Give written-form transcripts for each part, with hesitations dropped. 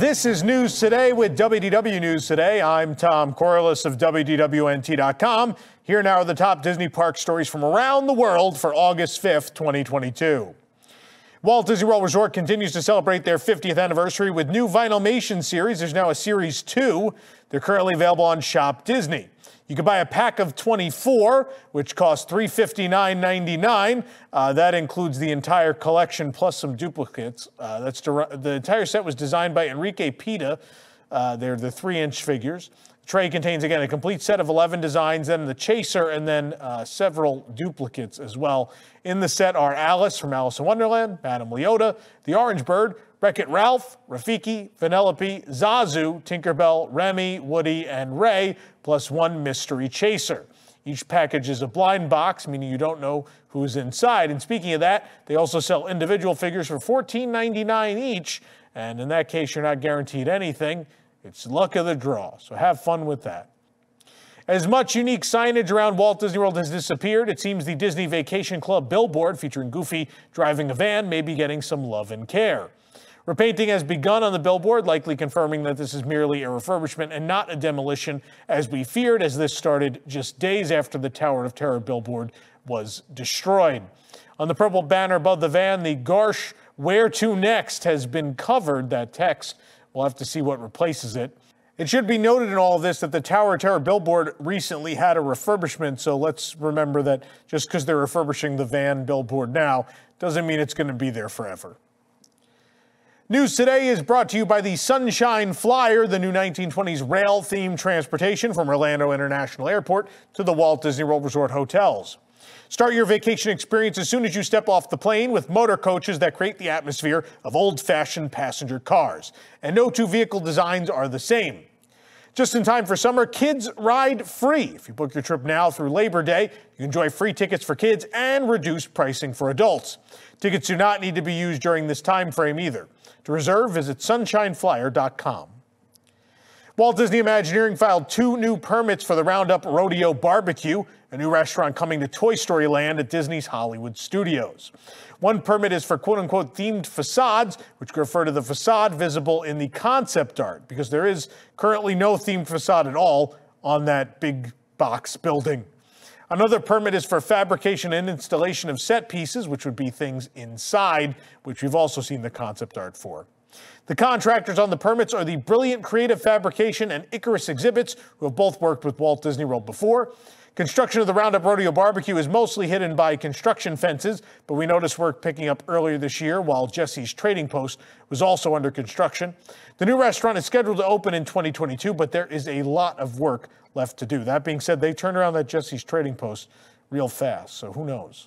This is News Today with WDW News Today. I'm Tom Corliss of WDWNT.com. Here now are the top Disney park stories from around the world for August 5th, 2022. Walt Disney World Resort continues to celebrate their 50th anniversary with new Vinylmation series. There's now a Series 2. They're currently available on Shop Disney. You can buy a pack of 24, which costs $359.99. That includes the entire collection plus some duplicates. The entire set was designed by Enrique Pita. They're the 3-inch figures. The tray contains, again, a complete set of 11 designs, then the chaser, and then several duplicates as well. In the set are Alice from Alice in Wonderland, Madame Leota, the Orange Bird, Wreck-It Ralph, Rafiki, Vanellope, Zazu, Tinkerbell, Remy, Woody, and Ray, plus one mystery chaser. Each package is a blind box, meaning you don't know who's inside. And speaking of that, they also sell individual figures for $14.99 each. And in that case, you're not guaranteed anything. It's luck of the draw. So have fun with that. As much unique signage around Walt Disney World has disappeared, it seems the Disney Vacation Club billboard featuring Goofy driving a van may be getting some love and care. Repainting has begun on the billboard, likely confirming that this is merely a refurbishment and not a demolition, as we feared, as this started just days after the Tower of Terror billboard was destroyed. On the purple banner above the van, the Garsh "Where to Next" has been covered. That text, we'll have to see what replaces it. It should be noted in all of this that the Tower of Terror billboard recently had a refurbishment, so let's remember that just because they're refurbishing the van billboard now doesn't mean it's going to be there forever. News Today is brought to you by the Sunshine Flyer, the new 1920s rail-themed transportation from Orlando International Airport to the Walt Disney World Resort hotels. Start your vacation experience as soon as you step off the plane with motor coaches that create the atmosphere of old-fashioned passenger cars. And no two vehicle designs are the same. Just in time for summer, Kids Ride Free. If you book your trip now through Labor Day, you enjoy free tickets for kids and reduced pricing for adults. Tickets do not need to be used during this time frame either. To reserve, visit sunshineflyer.com. Walt Disney Imagineering filed 2 new permits for the Roundup Rodeo Barbecue, a new restaurant coming to Toy Story Land at Disney's Hollywood Studios. One permit is for quote-unquote themed facades, which refer to the facade visible in the concept art, because there is currently no themed facade at all on that big box building. Another permit is for fabrication and installation of set pieces, which would be things inside, which we've also seen the concept art for. The contractors on the permits are the Brilliant Creative Fabrication and Icarus Exhibits, who have both worked with Walt Disney World before. Construction of the Roundup Rodeo Barbecue is mostly hidden by construction fences, but we noticed work picking up earlier this year while Jesse's Trading Post was also under construction. The new restaurant is scheduled to open in 2022, but there is a lot of work left to do. That being said, they turned around that Jesse's Trading Post real fast, so who knows?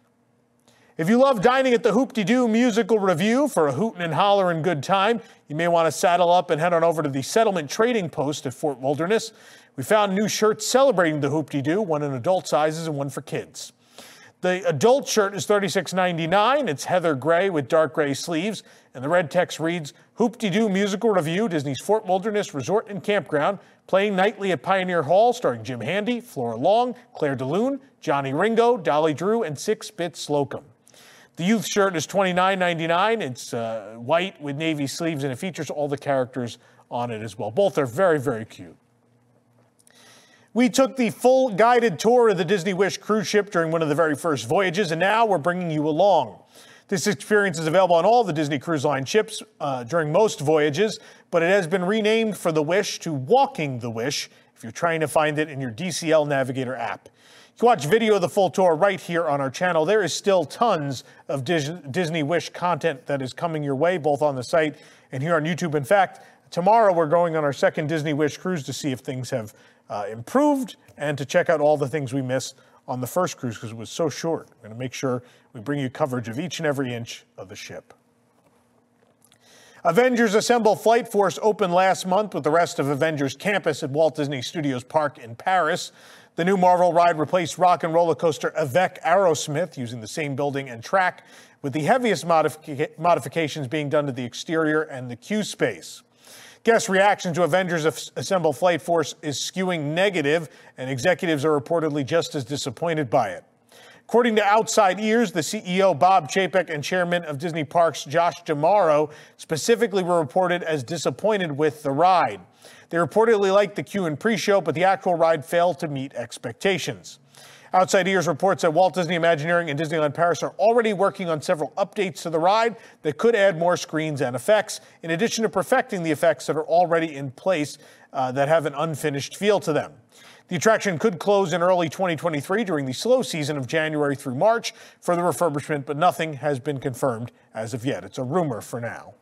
If you love dining at the Hoop-de-Doo Musical Review for a hootin' and hollerin' good time, you may want to saddle up and head on over to the Settlement Trading Post at Fort Wilderness. We found new shirts celebrating the Hoop-de-Doo, one in adult sizes and one for kids. The adult shirt is $36.99. It's heather gray with dark gray sleeves, and the red text reads, Hoop-de-Doo Musical Review, Disney's Fort Wilderness Resort and Campground, playing nightly at Pioneer Hall, starring Jim Handy, Flora Long, Claire DeLune, Johnny Ringo, Dolly Drew, and 6-Bit Slocum. The youth shirt is $29.99. It's white with navy sleeves, and it features all the characters on it as well. Both are very, very cute. We took the full guided tour of the Disney Wish cruise ship during one of the very first voyages, and now we're bringing you along. This experience is available on all the Disney Cruise Line ships during most voyages, but it has been renamed for the Wish to Walking the Wish if you're trying to find it in your DCL Navigator app. You can watch video of the full tour right here on our channel. There is still tons of Disney Wish content that is coming your way, both on the site and here on YouTube. In fact, tomorrow we're going on our second Disney Wish cruise to see if things have improved and to check out all the things we missed on the first cruise because it was so short. We're going to make sure we bring you coverage of each and every inch of the ship. Avengers Assemble Flight Force opened last month with the rest of Avengers Campus at Walt Disney Studios Park in Paris. The new Marvel ride replaced rock and roller coaster Avec Aerosmith using the same building and track, with the heaviest modifications being done to the exterior and the queue space. Guest reaction to Avengers Assemble Flight Force is skewing negative, and executives are reportedly just as disappointed by it. According to Outside Ears, the CEO Bob Chapek and chairman of Disney Parks Josh D'Amaro specifically were reported as disappointed with the ride. They reportedly liked the queue and pre-show, but the actual ride failed to meet expectations. Outside Ears reports that Walt Disney Imagineering and Disneyland Paris are already working on several updates to the ride that could add more screens and effects, in addition to perfecting the effects that are already in place that have an unfinished feel to them. The attraction could close in early 2023 during the slow season of January through March for the refurbishment, but nothing has been confirmed as of yet. It's a rumor for now.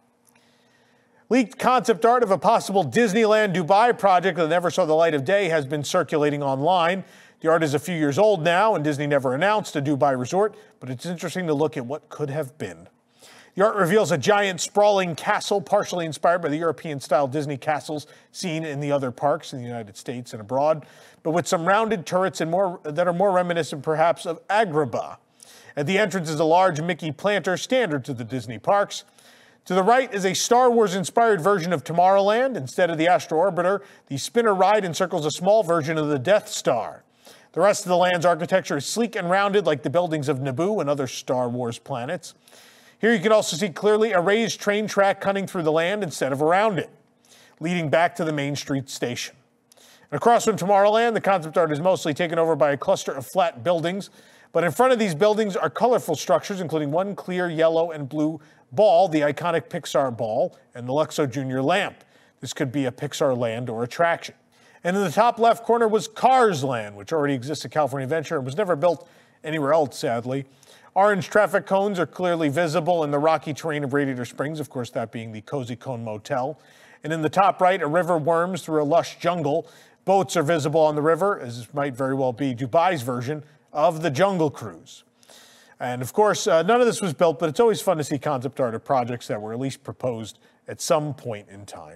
Leaked concept art of a possible Disneyland Dubai project that never saw the light of day has been circulating online. The art is a few years old now, and Disney never announced a Dubai resort, but it's interesting to look at what could have been. The art reveals a giant, sprawling castle, partially inspired by the European-style Disney castles seen in the other parks in the United States and abroad, but with some rounded turrets and that are more reminiscent, perhaps, of Agrabah. At the entrance is a large Mickey planter, standard to the Disney parks. To the right is a Star Wars-inspired version of Tomorrowland. Instead of the Astro Orbiter, the spinner ride encircles a small version of the Death Star. The rest of the land's architecture is sleek and rounded like the buildings of Naboo and other Star Wars planets. Here you can also see clearly a raised train track cutting through the land instead of around it, leading back to the Main Street station. And across from Tomorrowland, the concept art is mostly taken over by a cluster of flat buildings, but in front of these buildings are colorful structures, including one clear yellow and blue ball, the iconic Pixar ball, and the Luxo Junior lamp. This could be a Pixar land or attraction. And in the top left corner was Cars Land, which already exists at California Adventure and was never built anywhere else, sadly. Orange traffic cones are clearly visible in the rocky terrain of Radiator Springs, of course that being the Cozy Cone Motel. And in the top right, a river worms through a lush jungle. Boats are visible on the river, as might very well be Dubai's version of the Jungle Cruise. And of course, none of this was built, but it's always fun to see concept art of projects that were at least proposed at some point in time.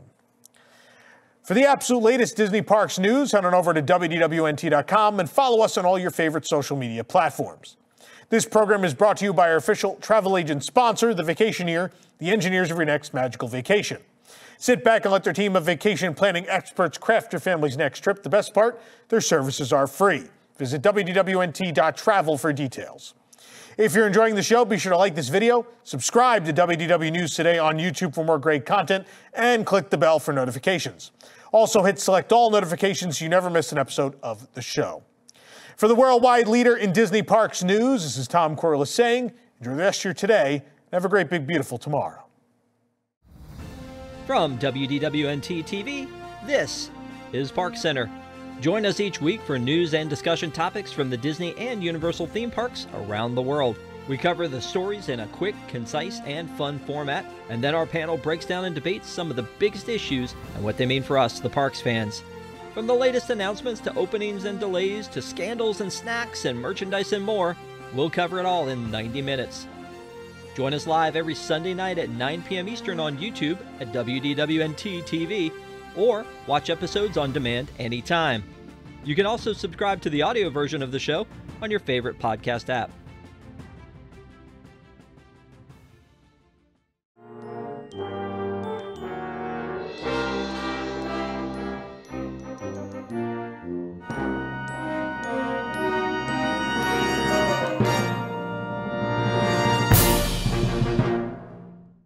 For the absolute latest Disney Parks news, head on over to WDWNT.com and follow us on all your favorite social media platforms. This program is brought to you by our official travel agent sponsor, The Vacationeer, the engineers of your next magical vacation. Sit back and let their team of vacation planning experts craft your family's next trip. The best part, their services are free. Visit WDWNT.travel for details. If you're enjoying the show, be sure to like this video, subscribe to WDW News Today on YouTube for more great content, and click the bell for notifications. Also hit select all notifications so you never miss an episode of the show. For the worldwide leader in Disney Parks news, this is Tom Corliss saying, enjoy the rest of your today, and have a great, big, beautiful tomorrow. From WDWNT TV, this is Park Center. Join us each week for news and discussion topics from the Disney and Universal theme parks around the world. We cover the stories in a quick, concise, and fun format, and then our panel breaks down and debates some of the biggest issues and what they mean for us, the parks fans. From the latest announcements to openings and delays to scandals and snacks and merchandise and more, we'll cover it all in 90 minutes. Join us live every Sunday night at 9 p.m. Eastern on YouTube at WDWNT TV, or watch episodes on demand anytime. You can also subscribe to the audio version of the show on your favorite podcast app.